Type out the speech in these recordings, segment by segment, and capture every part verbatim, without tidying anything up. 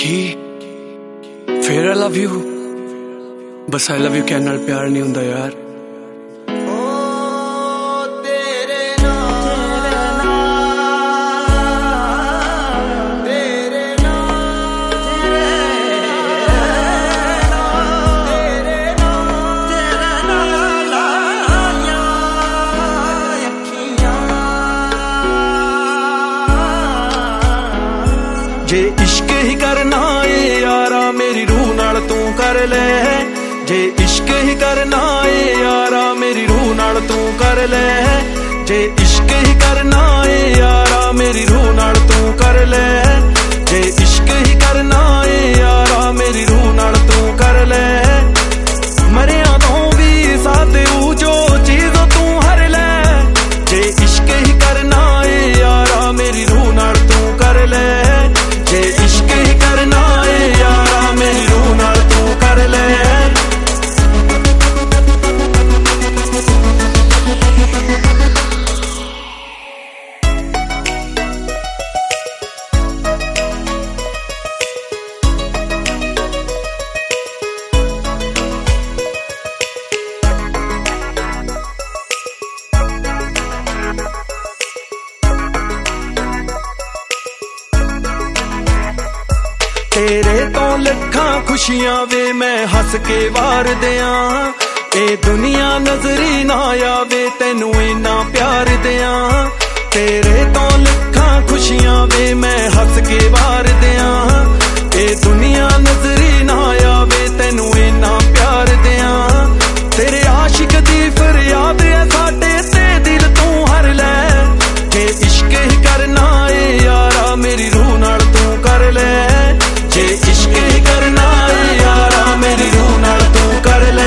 की फिर I love you बस आई लव यू कहने नाल प्यार नहीं हुंदा यार। जे इश्क ही करना है यारा मेरी रूह नाल तू कर ले, जे इश्क ही करना है यारा मेरी रूह नाल तू कर ले, जे इश्क ही करना है यारा मेरी रूह नाल तू कर ले, जे इश्क ही करना है यारा मेरी रूह नाल तू कर ले। मरिया तो भी साथ जो चीज तू हर ले, जे इश्क ही करना है यारा मेरी रूह नाल तू कर ले, जे इश्क ही करना है यारा मेरी रूह नाल तू कर ले। तेरे तो लखां खुशियां वे मैं हस के वार दिया, ए दुनिया नजरी ना आवे तेनू इना प्यार दिया। तेरे तो लखां खुशियां वे मैं हस के वार दिया, ए दुनिया नजरी ना आवे तेनू इना प्यार दिया। तेरे आशिक दी फरियाद है साडे ते दिल तू हर ले, जे इश्क ही करना है यारा मेरी रूह नाल तू कर ले, जे इश्क ही करना है यारा मेरी रूह नाल तू कर ले।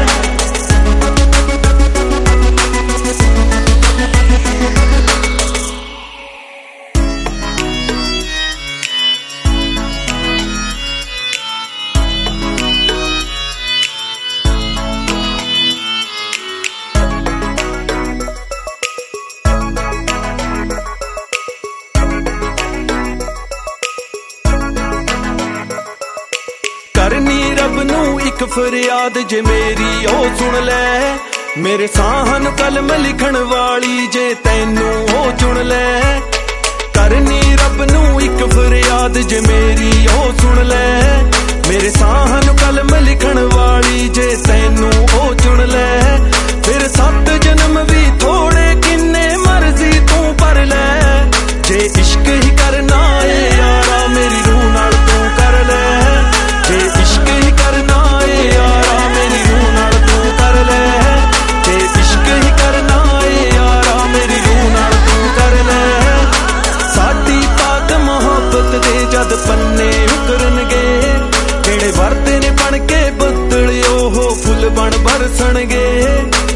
करनी रब नू एक फरियाद जे मेरी ओ सुन ले, मेरे साहन कलम लिखण वाली जे तैनू ओ चुन ले। करनी रब नू एक फरियाद जे मेरी ओ सुन ले, मेरे साहन कलम लिखण वाली जे तैनू ओ चुन ले। फिर सत जन्म भी थोड़े किन्ने मर्जी तू पर ले, जे इश्क ही करना है यारा मेरी रूह नाल तू कर ले, जे इश्क ही करना है यारा मेरी रूह नाल तू कर ले, जे इश्क ही करना है यारा मेरी रूह नाल तू कर ले। साडी पाक मोहब्बत दे जद पन्ने उकरनगे, जेड़े वरते ने बन के बदल ओह फुल बन बरसणगे।